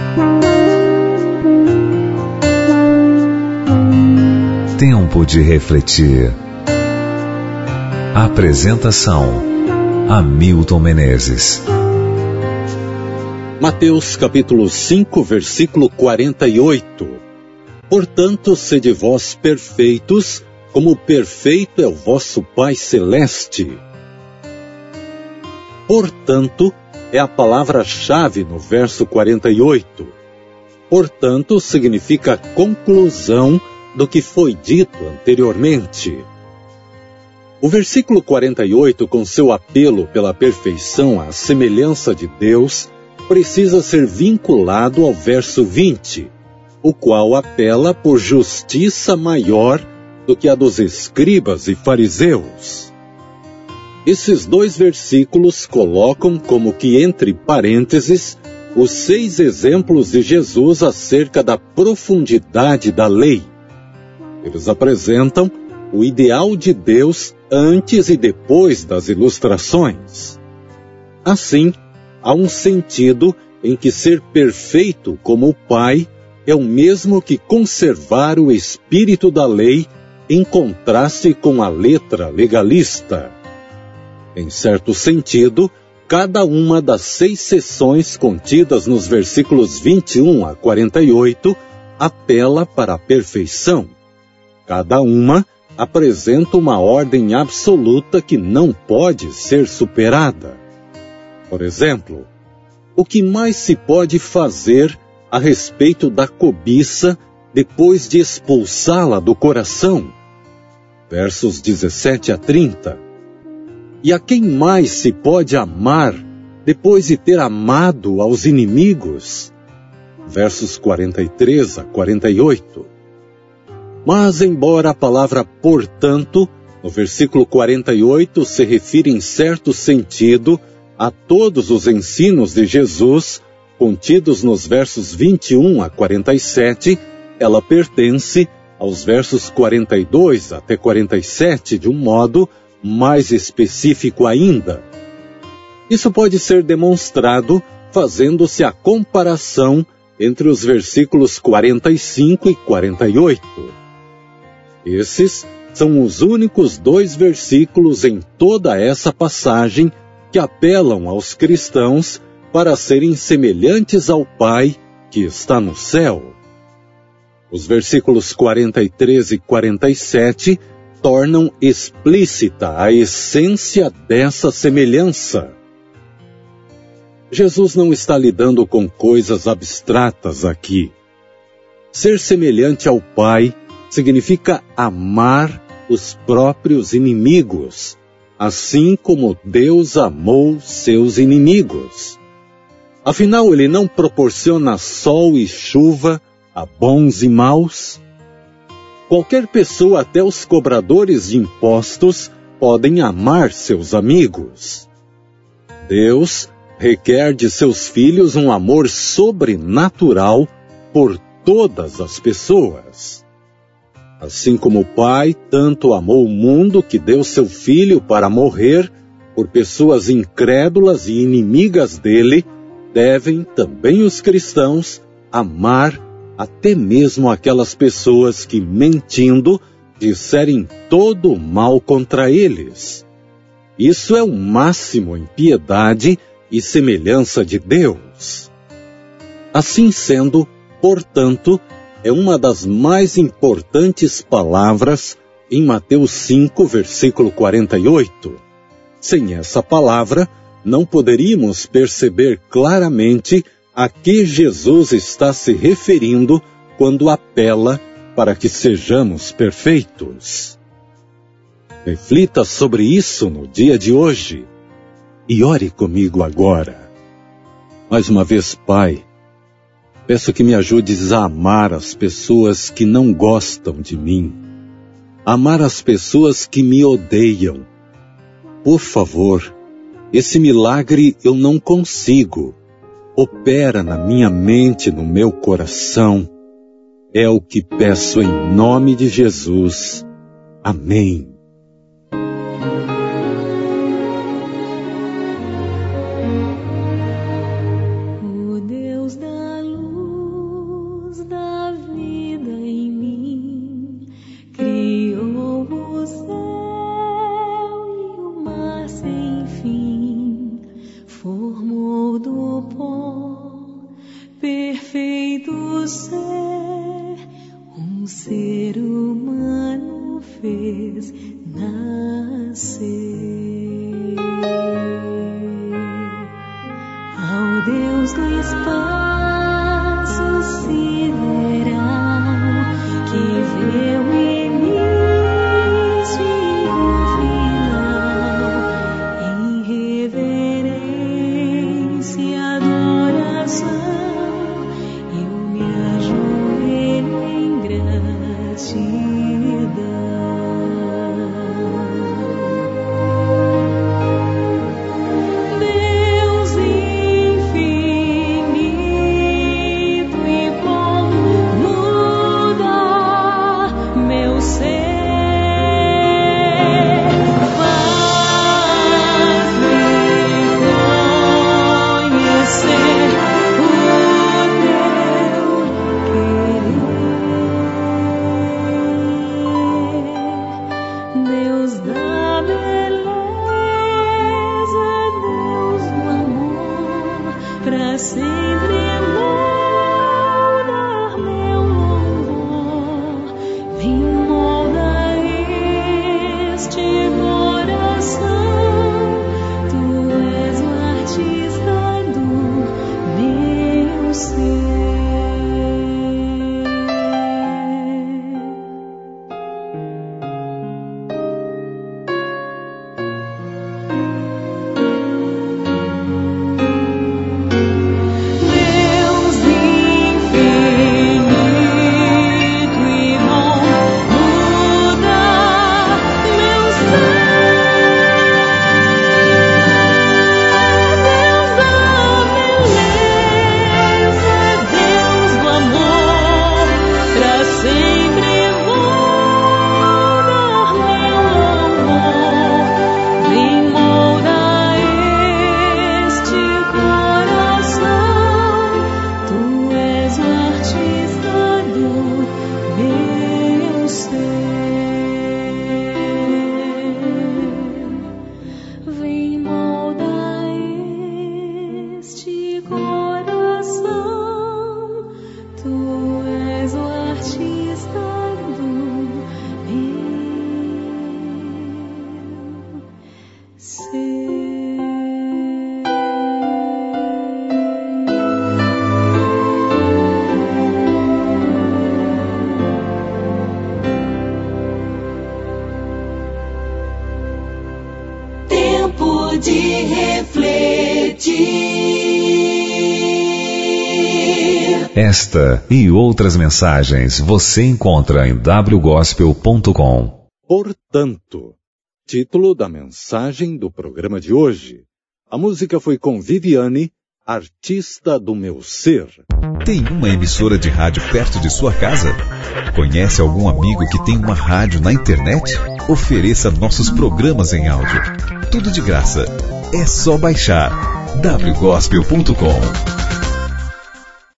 Tempo de refletir. Apresentação: Hamilton Menezes. Mateus capítulo 5, versículo 48. Portanto, sede vós perfeitos, como perfeito é o vosso Pai Celeste. Portanto, é a palavra-chave no verso 48. Portanto, significa conclusão do que foi dito anteriormente. O versículo 48, com seu apelo pela perfeição à semelhança de Deus, precisa ser vinculado ao verso 20, o qual apela por justiça maior do que a dos escribas e fariseus. Esses dois versículos colocam como que entre parênteses os 6 exemplos de Jesus acerca da profundidade da lei. Eles apresentam o ideal de Deus antes e depois das ilustrações. Assim, há um sentido em que ser perfeito como o Pai é o mesmo que conservar o espírito da lei em contraste com a letra legalista. Em certo sentido, cada uma das 6 seções contidas nos versículos 21 a 48 apela para a perfeição. Cada uma apresenta uma ordem absoluta que não pode ser superada. Por exemplo, o que mais se pode fazer a respeito da cobiça depois de expulsá-la do coração? Versos 17 a 30. E a quem mais se pode amar depois de ter amado aos inimigos? Versos 43 a 48. Mas, embora a palavra portanto, no versículo 48, se refira em certo sentido a todos os ensinos de Jesus, contidos nos versos 21 a 47, ela pertence aos versos 42 até 47 de um modo mais específico ainda. Isso pode ser demonstrado fazendo-se a comparação entre os versículos 45 e 48. Esses são os únicos 2 versículos em toda essa passagem que apelam aos cristãos para serem semelhantes ao Pai que está no céu. Os versículos 43 e 47 tornam explícita a essência dessa semelhança. Jesus não está lidando com coisas abstratas aqui. Ser semelhante ao Pai significa amar os próprios inimigos, assim como Deus amou seus inimigos. Afinal, Ele não proporciona sol e chuva a bons e maus? Qualquer pessoa, até os cobradores de impostos, podem amar seus amigos. Deus requer de seus filhos um amor sobrenatural por todas as pessoas. Assim como o Pai tanto amou o mundo que deu seu Filho para morrer por pessoas incrédulas e inimigas dele, devem também os cristãos amar até mesmo aquelas pessoas que, mentindo, disserem todo o mal contra eles. Isso é o máximo em piedade e semelhança de Deus. Assim sendo, portanto, é uma das mais importantes palavras em Mateus 5, versículo 48. Sem essa palavra, não poderíamos perceber claramente a que Jesus está se referindo quando apela para que sejamos perfeitos. Reflita sobre isso no dia de hoje e ore comigo agora. Mais uma vez, Pai, peço que me ajudes a amar as pessoas que não gostam de mim, amar as pessoas que me odeiam. Por favor, esse milagre eu não consigo. Opera na minha mente, no meu coração. É o que peço em nome de Jesus. Amém. O Deus da luz da vida em mim, criou o céu e o mar sem fim, formou do pó perfeito ser, um ser humano fez nascer. Ao Deus do espaço sideral, que vê o início e o final, em reverência e adoração, eu me ajoelho em gratidão. Esta e outras mensagens você encontra em wgospel.com. Portanto, título da mensagem do programa de hoje. A música foi com Viviane, Artista do Meu Ser. Tem uma emissora de rádio perto de sua casa? Conhece algum amigo que tem uma rádio na internet? Ofereça nossos programas em áudio. Tudo de graça. É só baixar wgospel.com.